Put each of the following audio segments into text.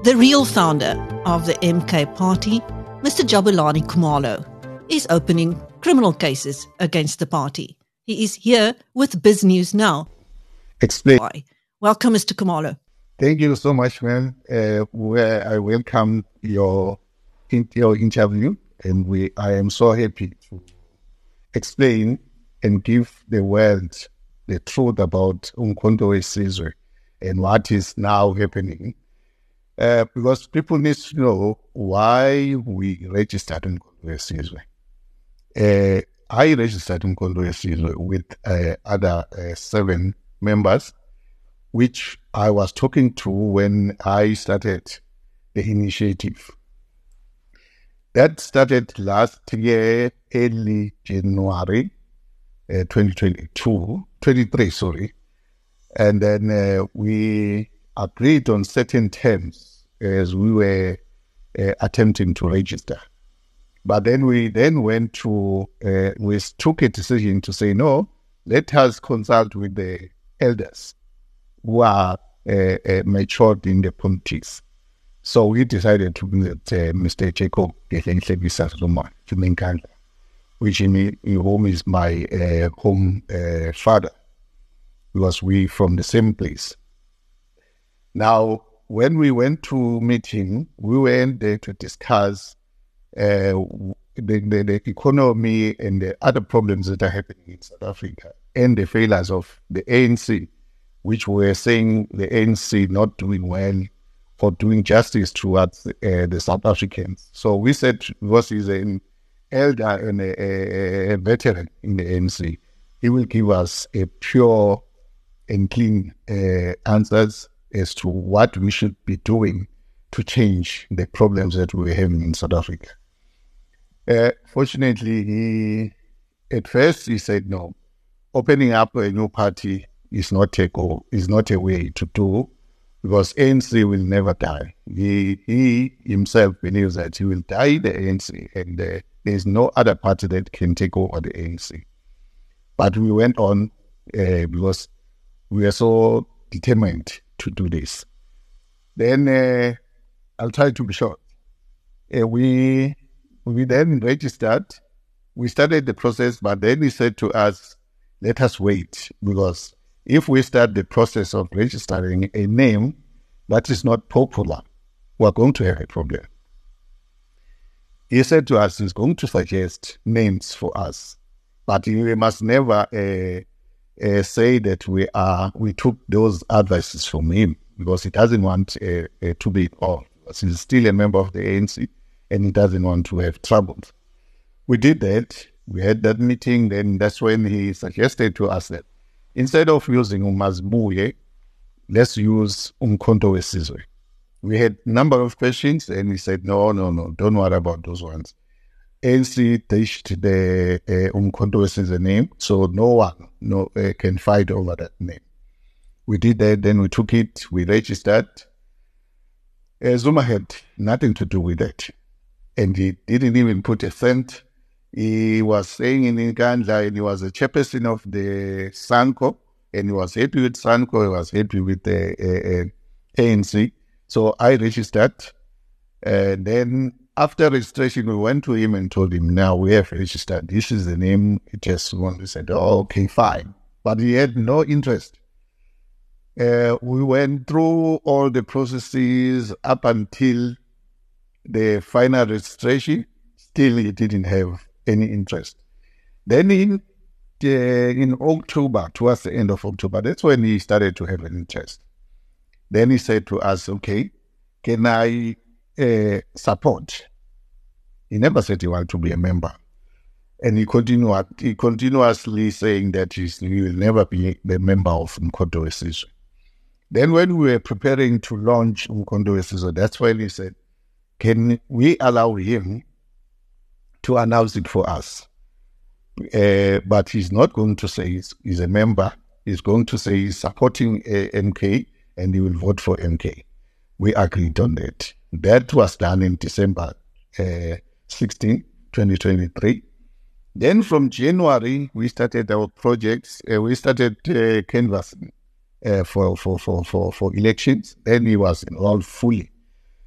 The real founder of the MK Party, Mr. Jabulani Khumalo, is opening criminal cases against the party. He is here with Biz News Now. Explain. Welcome, Mr. Khumalo. Thank you so much, man. Where I welcome your interview, and I am so happy to explain and give the world the truth about Umkhonto weSizwe and what is now happening. Because people need to know why we registered Umkhonto weSizwe. I registered Umkhonto weSizwe with other 7 members, which I was talking to when I started the initiative. That started last year, early January 23, and then we agreed on certain terms as we were attempting to register. But then we went to, we took a decision to say, no, let us consult with the elders who are matured in the politics. So we decided to bring Mr. Jacob Zuma, which in home is my home father, because we from the same place. Now, when we went to meet him, we went there to discuss the economy and the other problems that are happening in South Africa and the failures of the ANC, which were saying the ANC not doing well or doing justice towards the South Africans. So we said, because he's an elder and a veteran in the ANC, he will give us a pure and clean answers as to what we should be doing to change the problems that we're having in South Africa. Fortunately, at first he said no. Opening up a new party is not a way to do, because ANC will never die. He himself believes that he will die the ANC, and there is no other party that can take over the ANC. But we went on because we are so determined to do this. Then I'll try to be short. We then registered. We started the process, but then he said to us, let us wait, because if we start the process of registering a name that is not popular, we're going to have a problem. He said to us he's going to suggest names for us, but we must never say that we took those advices from him, because he doesn't want to be involved. He's still a member of the ANC and he doesn't want to have trouble. We did that. We had that meeting. Then that's when he suggested to us that instead of using uMazibuye, let's use Umkhonto weSizwe. We had a number of questions and he said, no, don't worry about those ones. ANC ditched the Umkhonto weSizwe name, so no one can fight over that name. We did that, then we took it, we registered. Zuma had nothing to do with it, and he didn't even put a cent. He was saying in Nkandla, and he was a chairperson of the SANCO, and he was happy with SANCO, he was happy with the ANC. So I registered, and then after registration, we went to him and told him, now we have registered. This is the name. He just wanted said, oh, okay, fine. But he had no interest. We went through all the processes up until the final registration. Still, he didn't have any interest. Then in October, towards the end of October, that's when he started to have an interest. Then he said to us, okay, can I support? He never said he wanted to be a member. And he continuously saying that he will never be the member of Umkhonto weSizwe. Then when we were preparing to launch Umkhonto weSizwe, that's when he said, can we allow him to announce it for us? But he's not going to say he's a member. He's going to say he's supporting MK and he will vote for MK. We agreed on that. That was done in December 16, 2023. Then from January, we started our projects. We started canvassing for elections. Then he was involved fully.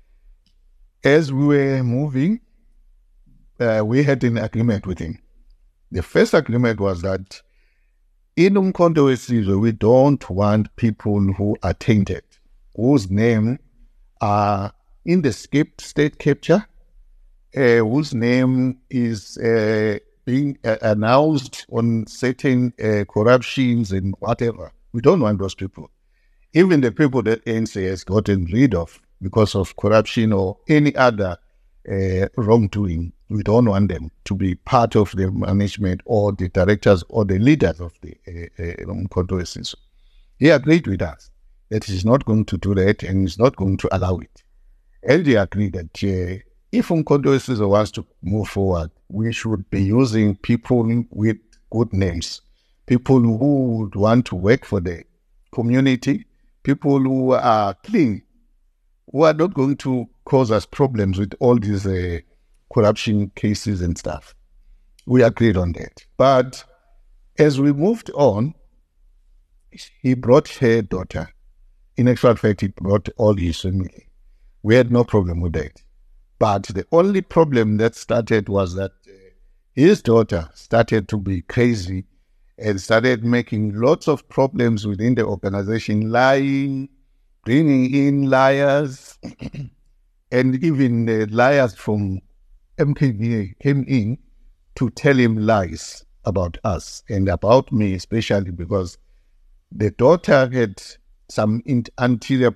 As we were moving, we had an agreement with him. The first agreement was that in Umkhonto weSizwe, we don't want people who are tainted, whose name are in the state capture, whose name is being announced on certain corruptions and whatever. We don't want those people. Even the people that ANC has gotten rid of because of corruption or any other wrongdoing, we don't want them to be part of the management or the directors or the leaders of the Umkhonto weSizwe. He agreed with us that he's not going to do that and he's not going to allow it. And he agreed that if Umkhonto weSizwe wants to move forward, we should be using people with good names, people who would want to work for the community, people who are clean, who are not going to cause us problems with all these corruption cases and stuff. We agreed on that. But as we moved on, he brought her daughter. In actual fact, he brought all his family. We had no problem with that. But the only problem that started was that his daughter started to be crazy and started making lots of problems within the organization, lying, bringing in liars, and even liars from MKVA came in to tell him lies about us and about me, especially because the daughter had some anterior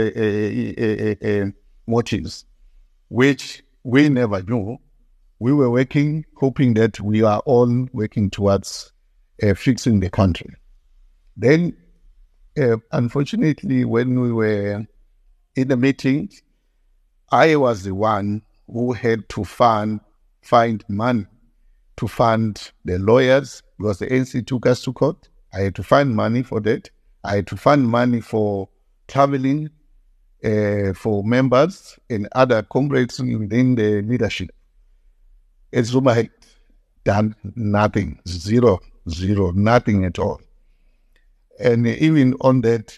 motives, which we never knew. We were working, hoping that we are all working towards fixing the country. Then, unfortunately, when we were in the meeting, I was the one who had to find money to fund the lawyers because the ANC took us to court. I had to find money for that. I had to find money for traveling for members and other comrades within the leadership. And Zuma had done nothing, zero, nothing at all. And even on that,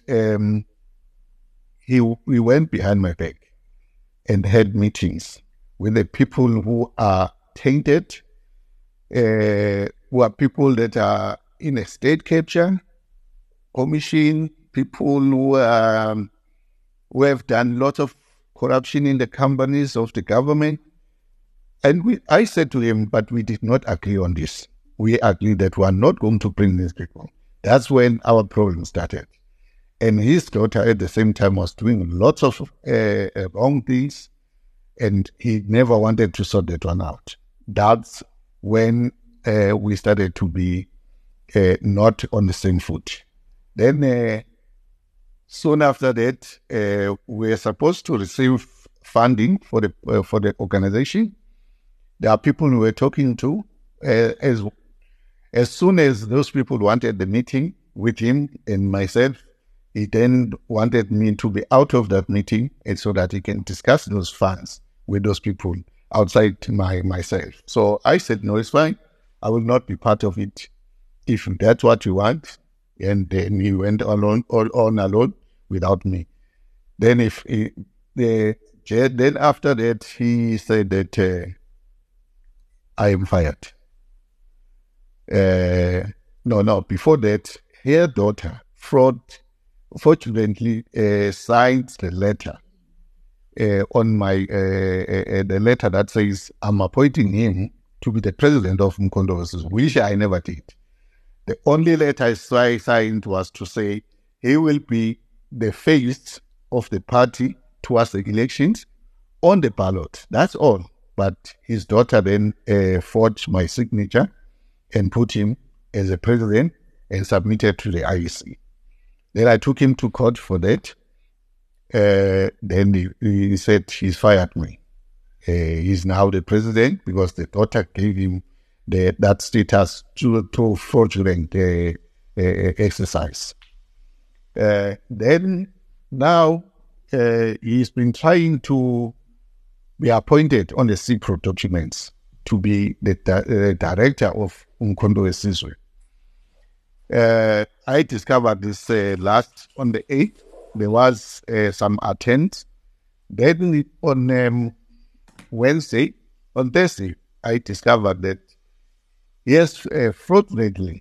we went behind my back and had meetings with the people who are tainted, who are people that are in a state capture commission, people who have done lots of corruption in the companies of the government. And I said to him, but we did not agree on this. We agreed that we are not going to bring these people. That's when our problem started. And his daughter at the same time was doing lots of wrong things, and he never wanted to sort that one out. That's when we started to be not on the same foot. Then soon after that, we were supposed to receive funding for the organization. There are people we were talking to. As soon as those people wanted the meeting with him and myself, he then wanted me to be out of that meeting and so that he can discuss those funds with those people outside myself. So I said, no, it's fine. I will not be part of it if that's what you want. And then he went on alone without me. Then then after that, he said that I am fired. No, before that, her daughter, fortunately, signed the letter on the letter that says, I'm appointing him to be the president of Umkhonto weSizwe, which I never did. The only letter I signed was to say he will be the face of the party towards the elections on the ballot. That's all. But his daughter then forged my signature and put him as a president and submitted to the IEC. Then I took him to court for that. Then he said he's fired me. He's now the president because the daughter gave him that status to fraudulent exercise. Then now he's been trying to be appointed on the CPRO documents to be the director of Umkhonto weSizwe. I discovered this last on the 8th. There was some attempts. Then on Wednesday. On Thursday, I discovered that he has fraudulently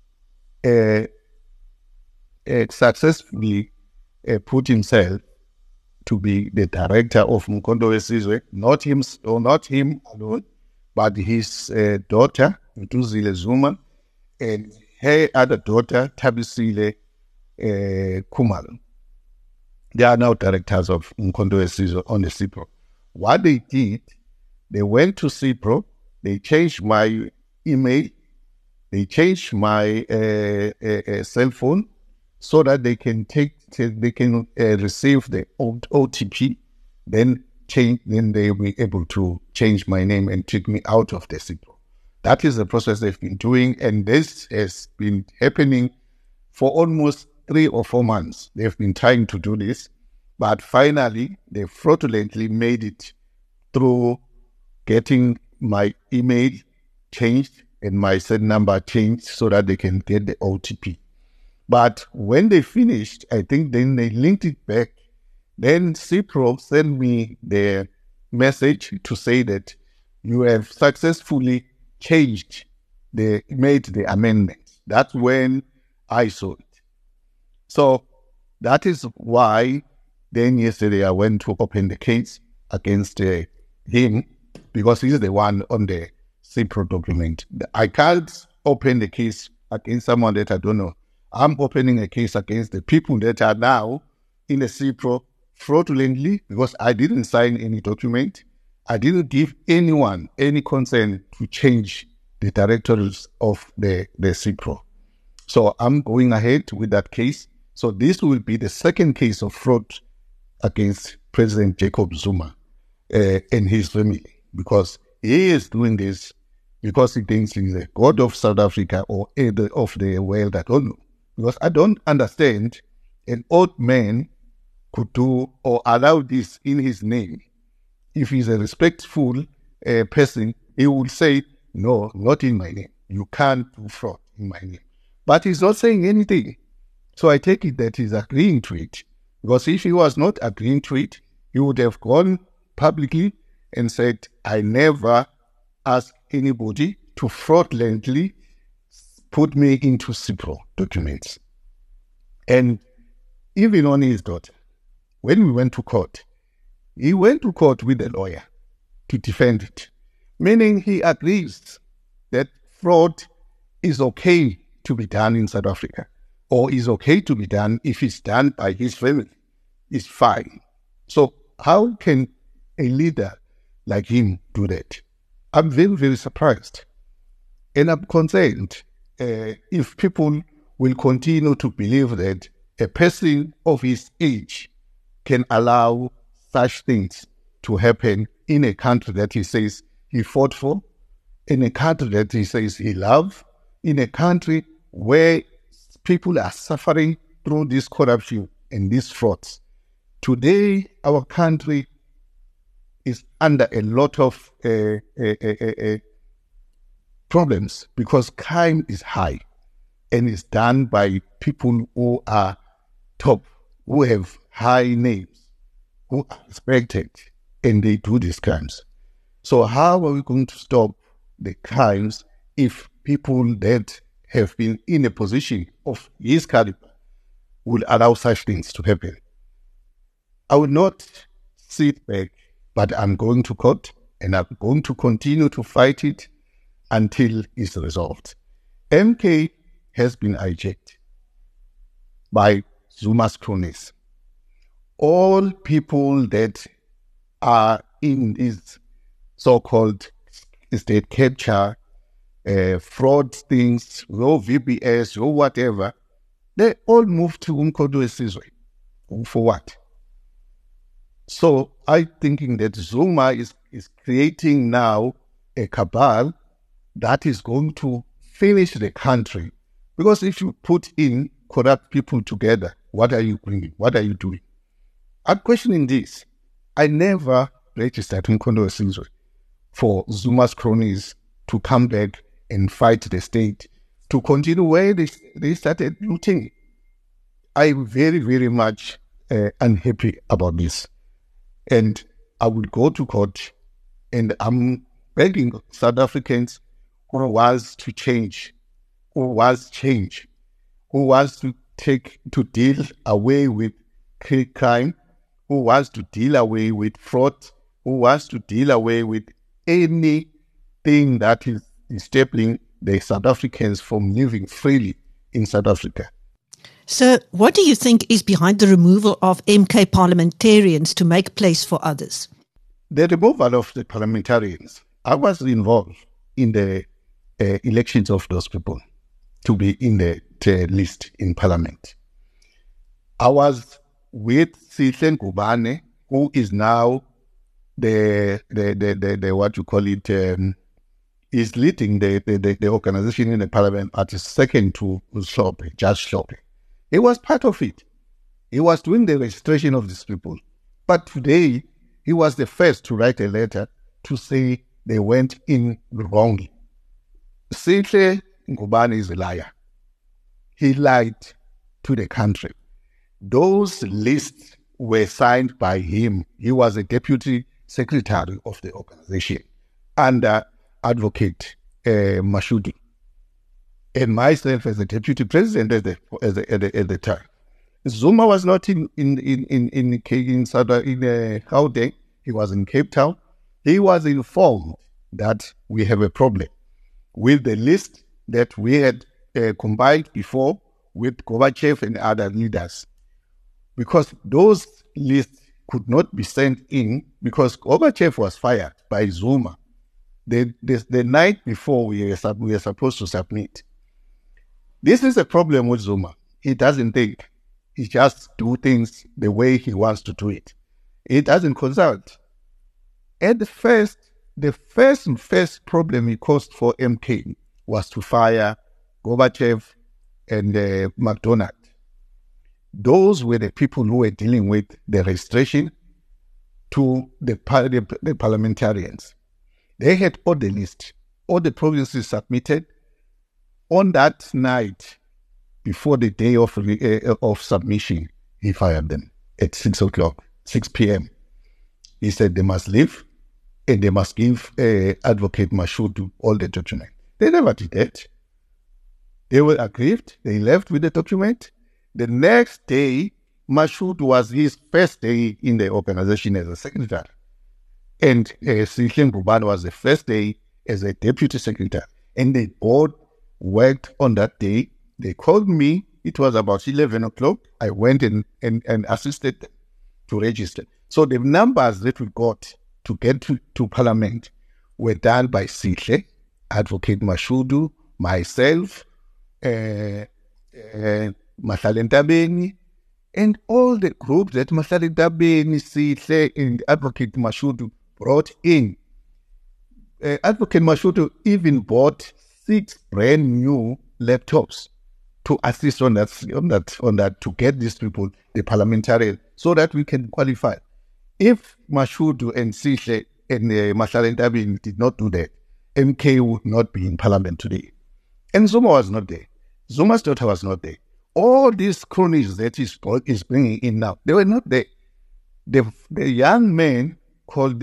successfully put himself to be the director of Umkhonto weSizwe, not him alone, but his daughter, Mthunzile Zuma, and her other daughter, Thabisile Khumalo. They are now directors of Umkhonto weSizwe on the CIPRO. What they did, they went to CIPRO, they changed my email, they changed my cell phone so that they can receive the OTP, then they'll be able to change my name and take me out of the CIPRO. That is the process they've been doing, and this has been happening for almost 3 or 4 months. They've been trying to do this, but finally they fraudulently made it through getting my email changed and my cell number changed so that they can get the OTP. But when they finished, I think then they linked it back. Then CIPRO sent me the message to say that you have successfully made the amendment. That's when I saw it. So that is why then yesterday I went to open the case against him, because he's the one on the CIPRO document. I can't open the case against someone that I don't know. I'm opening a case against the people that are now in the CIPRO fraudulently, because I didn't sign any document. I didn't give anyone any consent to change the directors of the CIPRO. So I'm going ahead with that case. So this will be the second case of fraud against President Jacob Zuma and his family, because he is doing this because he thinks he's the god of South Africa or of the world. I don't know. Because I don't understand an old man could do or allow this in his name. If he's a respectful person, he would say, no, not in my name. You can't do fraud in my name. But he's not saying anything. So I take it that he's agreeing to it. Because if he was not agreeing to it, he would have gone publicly and said, I never asked anybody to fraudulently put me into CIPRO documents. And even on his daughter, when we went to court, he went to court with a lawyer to defend it, meaning he agrees that fraud is okay to be done in South Africa, or is okay to be done if it's done by his family. It's fine. So how can a leader like him do that? I'm very, very surprised. And I'm concerned if people will continue to believe that a person of his age can allow such things to happen in a country that he says he fought for, in a country that he says he loves, in a country where people are suffering through this corruption and these frauds. Today, our country is under a lot of problems because crime is high and is done by people who are top, who have high names, who are respected, and they do these crimes. So how are we going to stop the crimes if people that have been in a position of his caliber will allow such things to happen? I will not sit back, but I'm going to court and I'm going to continue to fight it until it's resolved. MK has been hijacked by Zuma's cronies. All people that are in this so-called state capture, fraud things, or VBS, or whatever, they all moved to Umkhonto weSizwe. For what? So I'm thinking that Zuma is creating now a cabal that is going to finish the country. Because if you put in corrupt people together, what are you bringing? What are you doing? I'm questioning this. I never registered Umkhonto weSizwe for Zuma's cronies to come back and fight the state, to continue where they started looting. I'm very, very much unhappy about this. And I will go to court And I'm begging South Africans who wants to change, who wants change, who wants to deal away with crime, who wants to deal away with fraud, who wants to deal away with anything that is disabling the South Africans from living freely in South Africa. So what do you think is behind the removal of MK parliamentarians to make place for others? The removal of the parliamentarians, I was involved in the elections of those people to be in the list in parliament. I was with Sihle Ngubane, who is now the what you call it, is leading the organization in the parliament party, second to Hlophe, Judge Hlophe. He was part of it. He was doing the registration of these people. But today, he was the first to write a letter to say they went in wrongly. Sihle Ngubane is a liar. He lied to the country. Those lists were signed by him. He was a deputy secretary of the organization under Advocate Mashudu, and myself as the deputy president at the time. Zuma was not in Gauteng. He was in Cape Town. He was informed that we have a problem with the list that we had combined before with Gorbachev and other leaders, because those lists could not be sent in because Gorbachev was fired by Zuma the night before we were supposed to submit. This is a problem with Zuma. He doesn't think. He just do things the way he wants to do it. He doesn't consult. At the first problem he caused for MK was to fire Gorbachev and McDonald. Those were the people who were dealing with the registration to the parliamentarians. They had all the list. All the provinces submitted. On that night, before the day of submission, he fired them at 6 p.m. He said they must leave and they must give Advocate Mashudu all the document. They never did that. They were aggrieved. They left with the document. The next day, Mashudu was his first day in the organization as a secretary. And Sihle Ngubane was the first day as a deputy secretary. And they both worked on that day. They called me. It was about 11 o'clock. I went and assisted them to register. So the numbers that we got to get to Parliament were done by Sihle, Advocate Mashudu, myself, Mahlale Ntabeni, and all the groups that Mahlale Ntabeni, Sihle, and Advocate Mashudu brought in. Advocate Mashudu even bought 6 brand new laptops to assist on that to get these people the parliamentarian so that we can qualify. If Mashudu and Sihle and Mahlale Ntabeni did not do that, MK would not be in parliament today. And Zuma was not there. Zuma's daughter was not there. All these cronies that is bringing in now, they were not there. The young man called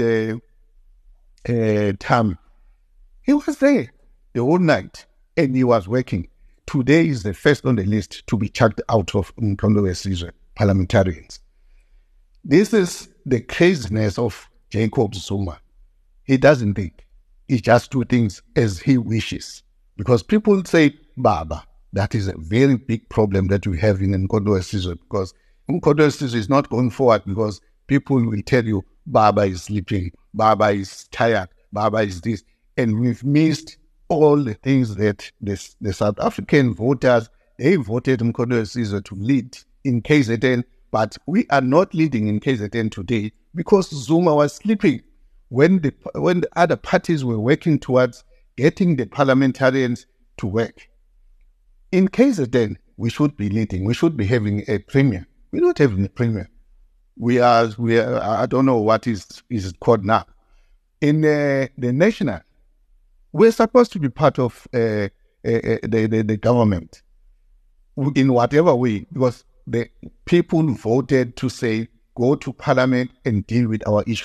Tam, he was there the whole night and he was working. Today is the first on the list to be chucked out of Umkhonto weSizwe parliamentarians. This is the craziness of Jacob Zuma. He doesn't think. He just do things as he wishes. Because people say, Baba, that is a very big problem that we have in Umkhonto weSizwe, because Umkhonto weSizwe is not going forward because people will tell you, Baba is sleeping, Baba is tired, Baba is this. And we've missed all the things that the South African voters, they voted Umkhonto weSizwe to lead in KZN, but we are not leading in KZN today because Zuma was sleeping when the other parties were working towards getting the parliamentarians to work. In KZN, we should be leading. We should be having a premier. We're not having a premier. We are. I don't know what is it called now. In the national, we're supposed to be part of the government in whatever way, because the people voted to say, go to parliament and deal with our issues.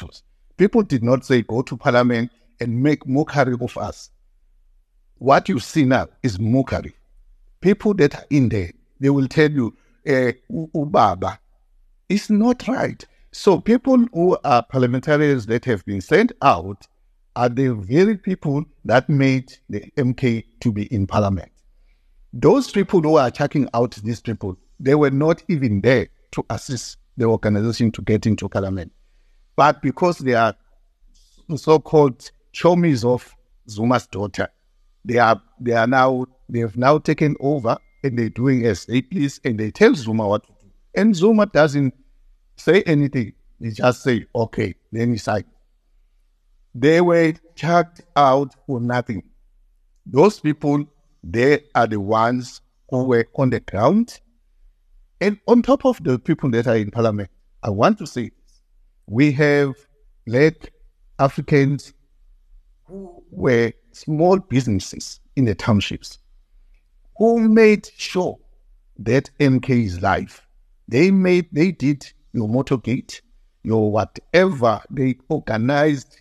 People did not say go to parliament and make mockery of us. What you see now is mockery. People that are in there, they will tell you, Ubaba, it's not right. So people who are parliamentarians that have been sent out are the very people that made the MK to be in parliament. Those people who are checking out these people, they were not even there to assist the organization to get into parliament. But because they are so-called chomies of Zuma's daughter, they have now taken over, and they're doing as they please, and they tell Zuma what to do. And Zuma doesn't say anything. He just say, okay, then he sign. They were chucked out for nothing. Those people, they are the ones who were on the ground. And on top of the people that are in parliament, I want to say this. We have Black Africans who were small businesses in the townships who made sure that MK is live. They did your motorgate, your whatever, they organized.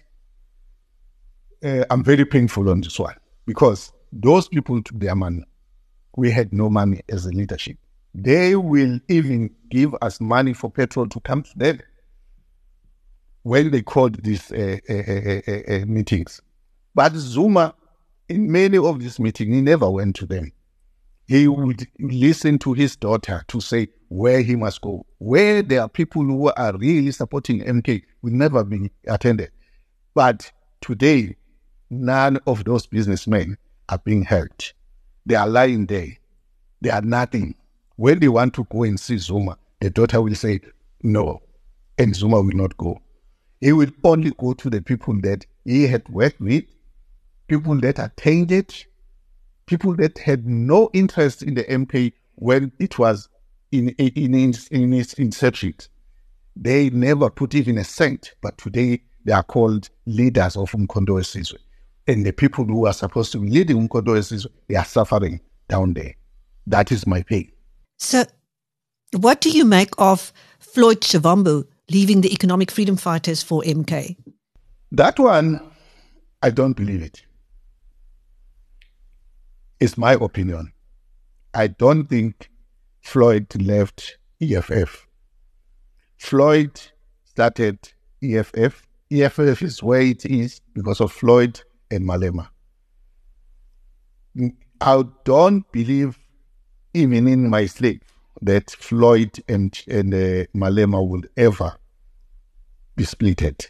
I'm very painful on this one because those people took their money. We had no money as a leadership. They will even give us money for petrol to come to them when they called these meetings. But Zuma, in many of these meetings, he never went to them. He would listen to his daughter to say where he must go. Where there are people who are really supporting MK will never be attended. But today, none of those businessmen are being hurt. They are lying there. They are nothing. When they want to go and see Zuma, the daughter will say no, and Zuma will not go. He will only go to the people that he had worked with, people that are tainted, people that had no interest in the MK when it was in its inception. They never put even a cent, but today they are called leaders of Umkhonto weSizwe. And the people who are supposed to be leading Umkhonto weSizwe, they are suffering down there. That is my pain. So what do you make of Floyd Shivambu leaving the Economic Freedom Fighters for MK? That one, I don't believe it. It's my opinion. I don't think Floyd left EFF. Floyd started EFF. EFF is where it is because of Floyd and Malema. I don't believe even in my sleep that Floyd and Malema will ever be splitted.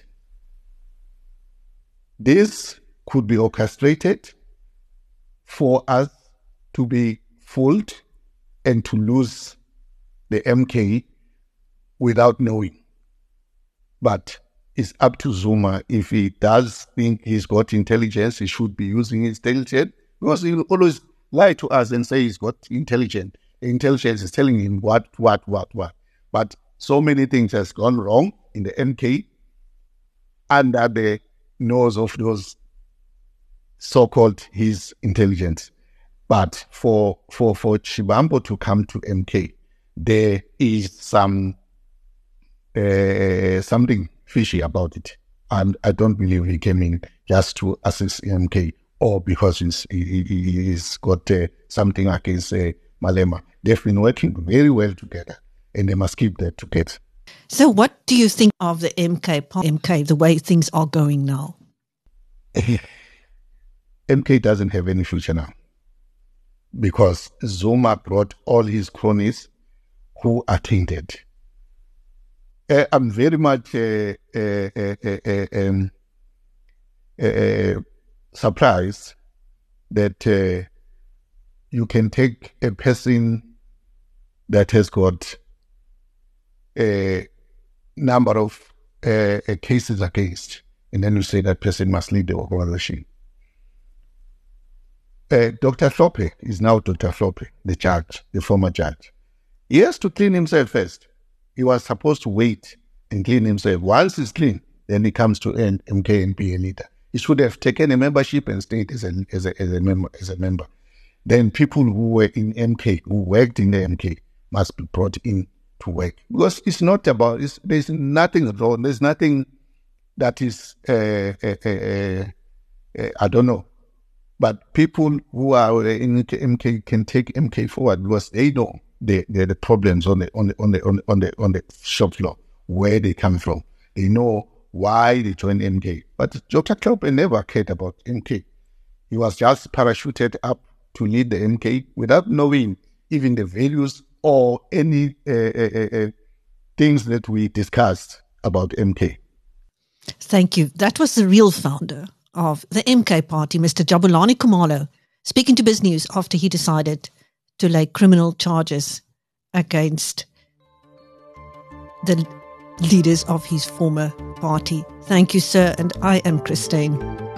This could be orchestrated for us to be fooled and to lose the MK without knowing. But it's up to Zuma. If he does think he's got intelligence, he should be using his intelligence, because he will always lie to us and say he's got intelligence. The intelligence is telling him what. But so many things has gone wrong in the MK under the nose of those so-called his intelligence. But for Shivambu to come to MK, there is something fishy about it. And I don't believe he came in just to assist MK or because he's got something against Malema. They've been working very well together, and they must keep that together. So what do you think of the MK, the way things are going now? MK doesn't have any future now because Zuma brought all his cronies who are tainted. I'm very much surprised that you can take a person that has got a number of cases against, and then you say that person must lead the organization. Dr. Hlophe is now Dr. Hlophe, the judge, the former judge. He has to clean himself first. He was supposed to wait and clean himself. Once he's clean, then he comes to MK and be a leader. He should have taken a membership and stayed as a member. Then people who were in MK, who worked in the MK, must be brought in to work. Because it's not about, there's nothing wrong, there's nothing that is, I don't know. But people who are in MK can take MK forward because they know the problems on the shop floor, where they come from. They know why they joined MK. But Dr. Tlhophe never cared about MK. He was just parachuted up to lead the MK without knowing even the values or any things that we discussed about MK. Thank you. That was the real founder of the MK Party, Mr. Jabulani Khumalo, speaking to BizNews after he decided to lay criminal charges against the leaders of his former party. Thank you, sir. And I am Christine.